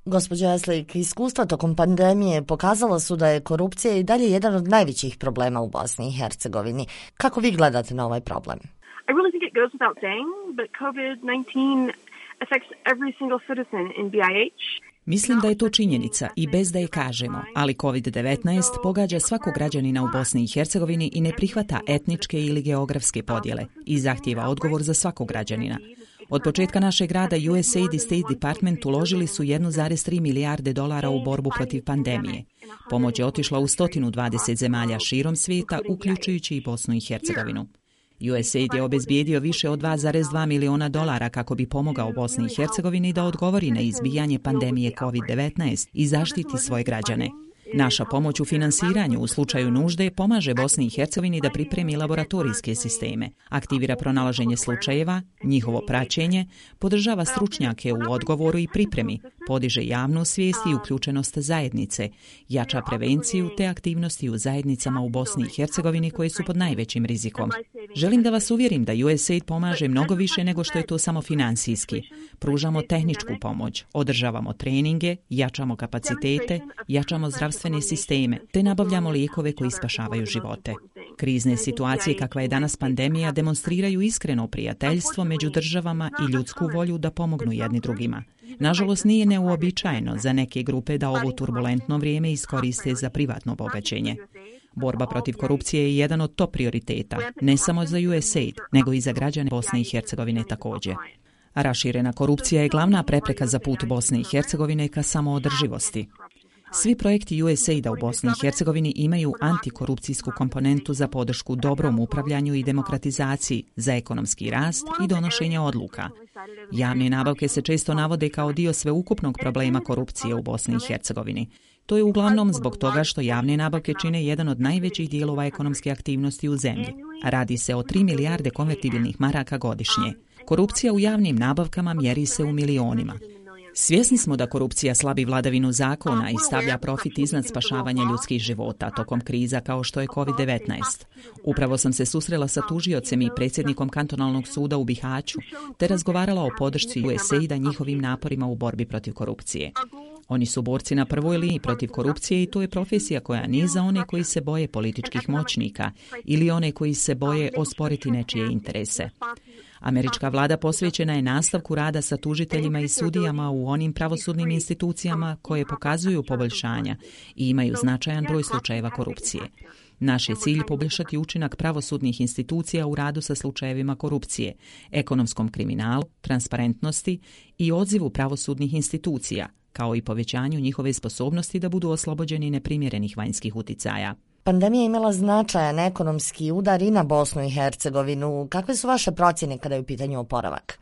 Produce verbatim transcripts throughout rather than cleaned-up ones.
Gospođo Eslik, iskustva tokom pandemije pokazala su da je korupcija i dalje jedan od najvećih problema u Bosni i Hercegovini. Kako vi gledate na ovaj problem? I really think it goes without saying, but COVID nineteen affects every single citizen in B I H. Mislim da je to činjenica i bez da je kažemo, ali kovid devetnaest pogađa svakog građanina u Bosni i Hercegovini i ne prihvata etničke ili geografske podjele i zahtijeva odgovor za svakog građanina. Od početka našeg rada U S A I D i State Department uložili su jedan zarez tri milijarde dolara u borbu protiv pandemije. Pomoć je otišla u sto dvadeset zemalja širom svijeta, uključujući i Bosnu i Hercegovinu. U S A I D je obezbijedio više od dva zarez dva miliona dolara kako bi pomogao Bosni i Hercegovini da odgovori na izbijanje pandemije kovid devetnaest i zaštiti svoje građane. Naša pomoć u finansiranju u slučaju nužde pomaže Bosni i Hercegovini da pripremi laboratorijske sisteme, aktivira pronalaženje slučajeva, njihovo praćenje, podržava stručnjake u odgovoru i pripremi, podiže javnu svijest i uključenost zajednice, jača prevenciju te aktivnosti u zajednicama u Bosni i Hercegovini koje su pod najvećim rizikom. Želim da vas uvjerim da U S A I D pomaže mnogo više nego što je to samo financijski. Pružamo tehničku pomoć, održavamo treninge, jačamo kapacitete, jačamo zdravstvene sisteme, te nabavljamo lijekove koji spašavaju živote. Krizne situacije kakva je danas pandemija demonstriraju iskreno prijateljstvo među državama i ljudsku volju da pomognu jedni drugima. Nažalost, nije neuobičajeno za neke grupe da ovo turbulentno vrijeme iskoriste za privatno bogaćenje. Borba protiv korupcije je jedan od top prioriteta, ne samo za U S A I D, nego i za građane Bosne i Hercegovine također. Raširena korupcija je glavna prepreka za put Bosne i Hercegovine ka samoodrživosti. Svi projekti U S A I D-a u Bosni i Hercegovini imaju antikorupcijsku komponentu za podršku dobrom upravljanju i demokratizaciji, za ekonomski rast i donošenje odluka. Javne nabavke se često navode kao dio sveukupnog problema korupcije u Bosni i Hercegovini. To je uglavnom zbog toga što javne nabavke čine jedan od najvećih dijelova ekonomske aktivnosti u zemlji. Radi se o tri milijarde konvertibilnih maraka godišnje. Korupcija u javnim nabavkama mjeri se u milionima. Svjesni smo da korupcija slabi vladavinu zakona i stavlja profit iznad spašavanja ljudskih života tokom kriza kao što je kovid devetnaest. Upravo sam se susrela sa tužiocem i predsjednikom kantonalnog suda u Bihaću, te razgovarala o podršci U S A I D-a njihovim naporima u borbi protiv korupcije. Oni su borci na prvoj liniji protiv korupcije i to je profesija koja nije za one koji se boje političkih moćnika ili one koji se boje osporiti nečije interese. Američka vlada posvećena je nastavku rada sa tužiteljima i sudijama u onim pravosudnim institucijama koje pokazuju poboljšanja i imaju značajan broj slučajeva korupcije. Naš je cilj poboljšati učinak pravosudnih institucija u radu sa slučajevima korupcije, ekonomskom kriminalu, transparentnosti i odzivu pravosudnih institucija, kao i povećanju njihove sposobnosti da budu oslobođeni neprimjerenih vanjskih uticaja. Pandemija je imala značajan ekonomski udar i na Bosnu i Hercegovinu. Kakve su vaše procjene kada je u pitanju oporavak?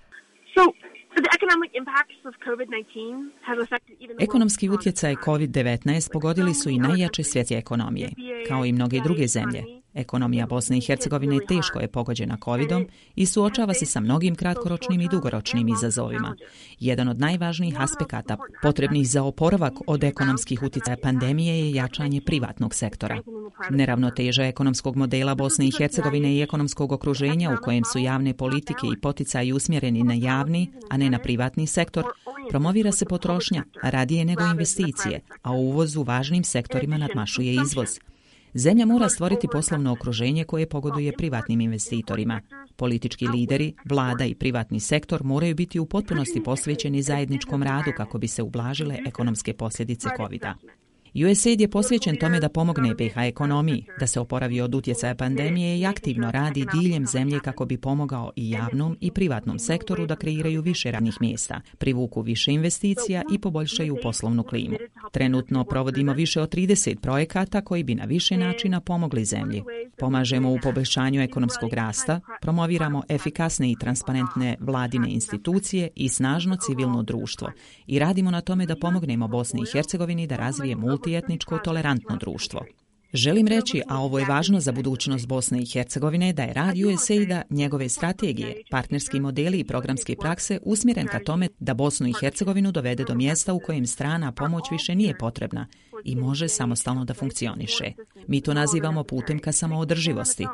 Ekonomski utjecaj kovid devetnaest pogodili su i najjače svjetske ekonomije, kao i mnoge druge zemlje. Ekonomija Bosne i Hercegovine teško je pogođena covidom i suočava se sa mnogim kratkoročnim i dugoročnim izazovima. Jedan od najvažnijih aspekata potrebnih za oporavak od ekonomskih utjecaja pandemije je jačanje privatnog sektora. Neravnoteža ekonomskog modela Bosne i Hercegovine i ekonomskog okruženja u kojem su javne politike i poticaji usmjereni na javni, a ne na privatni sektor, promovira se potrošnja radije nego investicije, a u uvozu važnim sektorima nadmašuje izvoz. Zemlja mora stvoriti poslovno okruženje koje pogoduje privatnim investitorima. Politički lideri, vlada i privatni sektor moraju biti u potpunosti posvećeni zajedničkom radu kako bi se ublažile ekonomske posljedice covida. U S A I D je posvećen tome da pomogne B iH ekonomiji, da se oporavi od utjecaja pandemije i aktivno radi diljem zemlje kako bi pomogao i javnom i privatnom sektoru da kreiraju više radnih mjesta, privuku više investicija i poboljšaju poslovnu klimu. Trenutno provodimo više od trideset projekata koji bi na više načina pomogli zemlji. Pomažemo u poboljšanju ekonomskog rasta, promoviramo efikasne i transparentne vladine institucije i snažno civilno društvo i radimo na tome da pomognemo Bosni i Hercegovini da razvije multietničko tolerantno društvo. Želim reći, a ovo je važno za budućnost Bosne i Hercegovine, da je rad U S A I D-a, njegove strategije, partnerski modeli i programske prakse usmjeren ka tome da Bosnu i Hercegovinu dovede do mjesta u kojem strana pomoć više nije potrebna i može samostalno da funkcioniše. Mi to nazivamo putem ka samoodrživosti.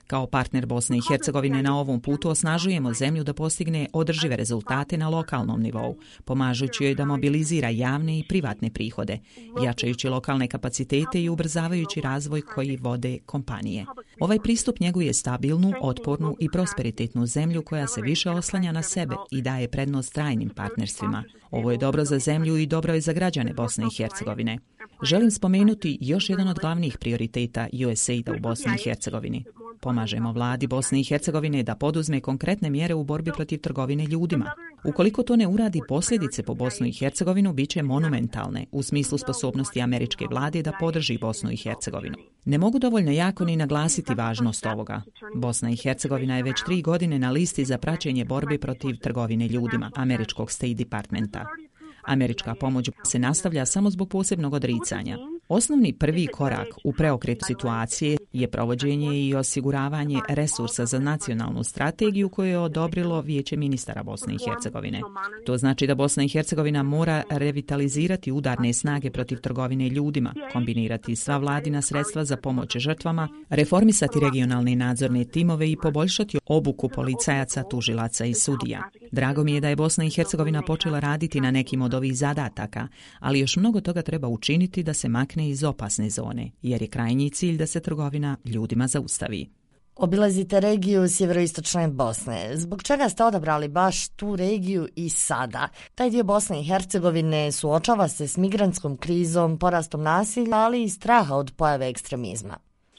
Kao partner Bosne i Hercegovine na ovom putu osnažujemo zemlju da postigne održive rezultate na lokalnom nivou, pomažući joj da mobilizira javne i privatne prihode, jačajući lokalne kapacitete i ubrzavajući razvoj koji vode kompanije. Ovaj pristup njeguje stabilnu, otpornu i prosperitetnu zemlju koja se više oslanja na sebe i daje prednost trajnim partnerstvima. Ovo je dobro za zemlju i dobro je za građane Bosne i Hercegovine. Želim spomenuti još jedan od glavnih prioriteta U S A I D-a u Bosni i Hercegovini. Pomažemo vladi Bosne i Hercegovine da poduzme konkretne mjere u borbi protiv trgovine ljudima. Ukoliko to ne uradi, posljedice po Bosnu i Hercegovinu bit će monumentalne u smislu sposobnosti američke vlade da podrži Bosnu i Hercegovinu. Ne mogu dovoljno jako ni naglasiti važnost ovoga. Bosna i Hercegovina je već tri godine na listi za praćenje borbe protiv trgovine ljudima američkog State Departmenta. Američka pomoć se nastavlja samo zbog posebnog odricanja. Osnovni prvi korak u preokretu situacije je provođenje i osiguravanje resursa za nacionalnu strategiju koju je odobrilo Vijeće ministara Bosne i Hercegovine. To znači da Bosna i Hercegovina mora revitalizirati udarne snage protiv trgovine ljudima, kombinirati sva vladina sredstva za pomoć žrtvama, reformisati regionalne nadzorne timove i poboljšati obuku policajaca, tužilaca i sudija. Drago mi je da je Bosna i Hercegovina počela raditi na nekim od ovih zadataka, ali još mnogo toga treba učiniti da se makne iz opasne zone, jer je krajnji cilj da se trgovina ljudima zaustavi. Obilazite regiju sjeveroistočne Bosne. Zbog čega ste odabrali baš tu regiju i sada? Taj dio Bosne i Hercegovine suočava se s migrantskom krizom, porastom nasilja, ali i straha od pojave ekstremizma.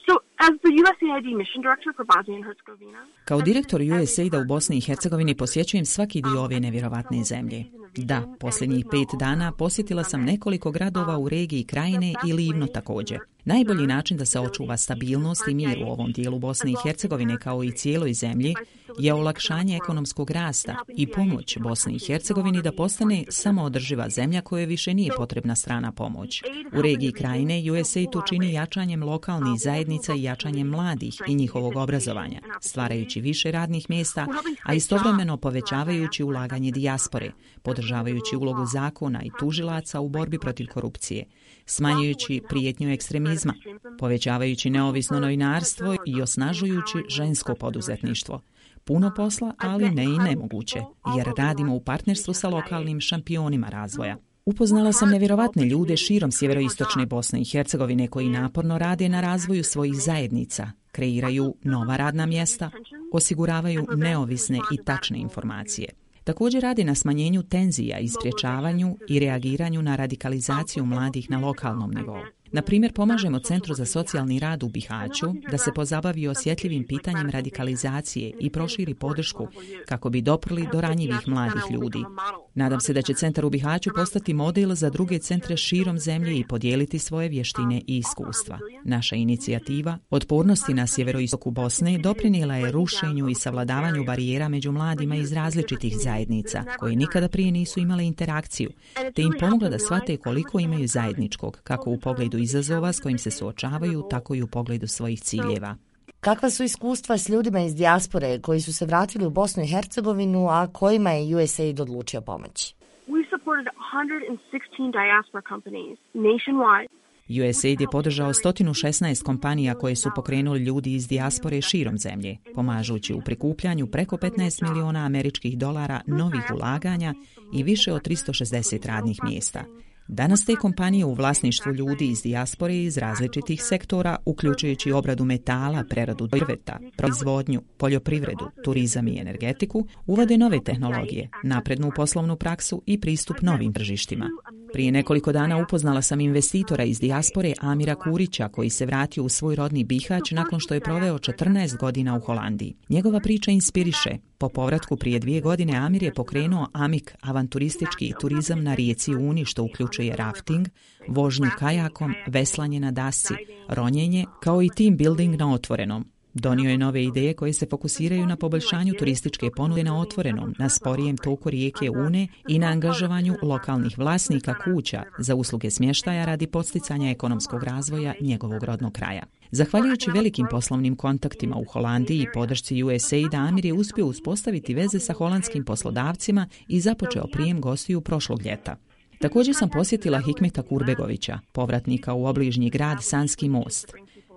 Kao direktor U S A I D-a u Bosni i Hercegovini posjećujem svaki dio ove nevjerovatne zemlje. Da, posljednjih pet dana posjetila sam nekoliko gradova u regiji Krajine i Livno također. Najbolji način da se očuva stabilnost i mir u ovom dijelu Bosne i Hercegovine kao i cijeloj zemlji je olakšanje ekonomskog rasta i pomoć Bosni i Hercegovini da postane samoodrživa zemlja kojoj više nije potrebna strana pomoć. U regiji Krajine U S A I D to čini jačanjem lokalnih zajednica i jačanjem mladih i njihovog obrazovanja, stvarajući više radnih mjesta, a istovremeno povećavajući ulaganje dijaspore, podržavajući ulogu zakona i tužilaca u borbi protiv korupcije, smanjujući prijetnju ekstremizma, povećavajući neovisno novinarstvo i osnažujući žensko poduzetništvo. Puno posla, ali ne i nemoguće, jer radimo u partnerstvu sa lokalnim šampionima razvoja. Upoznala sam nevjerovatne ljude širom sjeveroistočne Bosne i Hercegovine koji naporno rade na razvoju svojih zajednica, kreiraju nova radna mjesta, osiguravaju neovisne i tačne informacije. Također radi na smanjenju tenzija i sprječavanju i reagiranju na radikalizaciju mladih na lokalnom nivou. Na primjer, pomažemo Centru za socijalni rad u Bihaću da se pozabavi osjetljivim pitanjem radikalizacije i proširi podršku kako bi doprli do ranjivih mladih ljudi. Nadam se da će Centar u Bihaću postati model za druge centre širom zemlje i podijeliti svoje vještine i iskustva. Naša inicijativa Otpornosti na sjeveroistoku Bosne doprinijela je rušenju i savladavanju barijera među mladima iz različitih zajednica koji nikada prije nisu imale interakciju, te im pomogla da shvate koliko imaju zajedničkog, kako u pogledu izazova s kojim se suočavaju, tako i u pogledu svojih ciljeva. Kakva su iskustva s ljudima iz dijaspore koji su se vratili u Bosnu i Hercegovinu, a kojima je U S A I D odlučio pomoći? We supported one hundred sixteen diaspora companies nationwide. U S A I D je podržao sto šesnaest kompanija koje su pokrenuli ljudi iz dijaspore širom zemlje, pomažući u prikupljanju preko petnaest miliona američkih dolara novih ulaganja i više od tristo šezdeset radnih mjesta. Danas te kompanije u vlasništvu ljudi iz dijaspore iz različitih sektora, uključujući obradu metala, preradu drveta, proizvodnju, poljoprivredu, turizam i energetiku, uvode nove tehnologije, naprednu poslovnu praksu i pristup novim tržištima. Prije nekoliko dana upoznala sam investitora iz dijaspore Amira Kurića koji se vratio u svoj rodni Bihać nakon što je proveo četrnaest godina u Holandiji. Njegova priča inspiriše. Po povratku prije dvije godine Amir je pokrenuo Amik avanturistički turizam na rijeci Uni što uključuje rafting, vožnju kajakom, veslanje na dasci, ronjenje kao i team building na otvorenom. Donio je nove ideje koje se fokusiraju na poboljšanju turističke ponude na otvorenom, na sporijem toku rijeke Une i na angažovanju lokalnih vlasnika kuća za usluge smještaja radi podsticanja ekonomskog razvoja njegovog rodnog kraja. Zahvaljujući velikim poslovnim kontaktima u Holandiji i podršci U S A I D, Amir je uspio uspostaviti veze sa holandskim poslodavcima i započeo prijem gostiju prošlog ljeta. Također sam posjetila Hikmeta Kurbegovića, povratnika u obližnji grad Sanski most.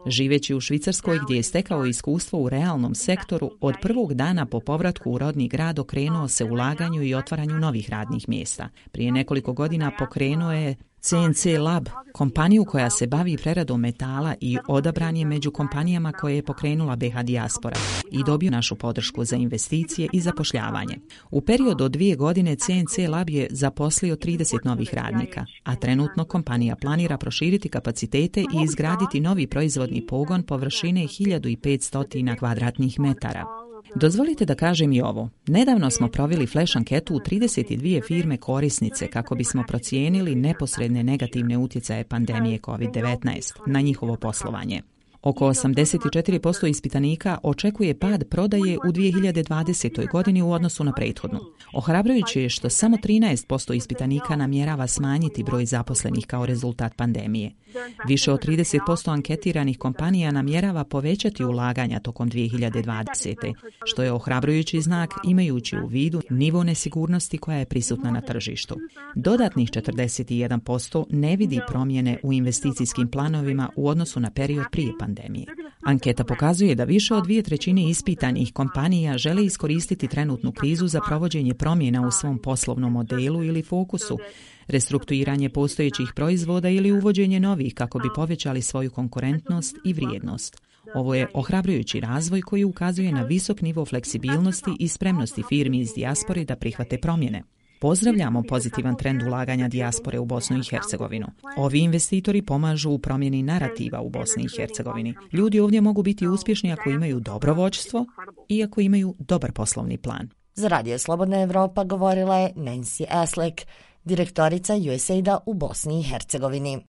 Živeći u Švicarskoj gdje je stekao iskustvo u realnom sektoru, od prvog dana po povratku u rodni grad okrenuo se ulaganju i otvaranju novih radnih mjesta. Prije nekoliko godina pokrenuo je C N C Lab, kompaniju koja se bavi preradom metala i odabran je među kompanijama koje je pokrenula B H Dijaspora i dobio našu podršku za investicije i zapošljavanje. U periodu od dvije godine C N C Lab je zaposlio trideset novih radnika, a trenutno kompanija planira proširiti kapacitete i izgraditi novi proizvodni pogon površine hiljadu petsto kvadratnih metara. Dozvolite da kažem i ovo. Nedavno smo proveli flash anketu u trideset dvije firme korisnice kako bismo procijenili neposredne negativne utjecaje pandemije kovid devetnaest na njihovo poslovanje. Oko osamdeset četiri posto ispitanika očekuje pad prodaje u dvije hiljade dvadesetoj godini u odnosu na prethodnu. Ohrabrujuće je što samo trinaest posto ispitanika namjerava smanjiti broj zaposlenih kao rezultat pandemije. Više od trideset posto anketiranih kompanija namjerava povećati ulaganja tokom dvije hiljade dvadesete. što je ohrabrujući znak imajući u vidu nivo nesigurnosti koja je prisutna na tržištu. Dodatnih četrdeset jedan posto ne vidi promjene u investicijskim planovima u odnosu na period prije pandemije. Anketa pokazuje da više od dvije trećine ispitanih kompanija žele iskoristiti trenutnu krizu za provođenje promjena u svom poslovnom modelu ili fokusu, restrukturiranje postojećih proizvoda ili uvođenje novih kako bi povećali svoju konkurentnost i vrijednost. Ovo je ohrabrujući razvoj koji ukazuje na visok nivo fleksibilnosti i spremnosti firmi iz dijaspore da prihvate promjene. Pozdravljamo pozitivan trend ulaganja dijaspore u Bosnu i Hercegovinu. Ovi investitori pomažu u promjeni narativa u Bosni i Hercegovini. Ljudi ovdje mogu biti uspješni ako imaju dobro vođstvo i ako imaju dobar poslovni plan. Za Radio Slobodna Evropa govorila je Nancy Aslek, direktorica U S A I D-a u Bosni i Hercegovini.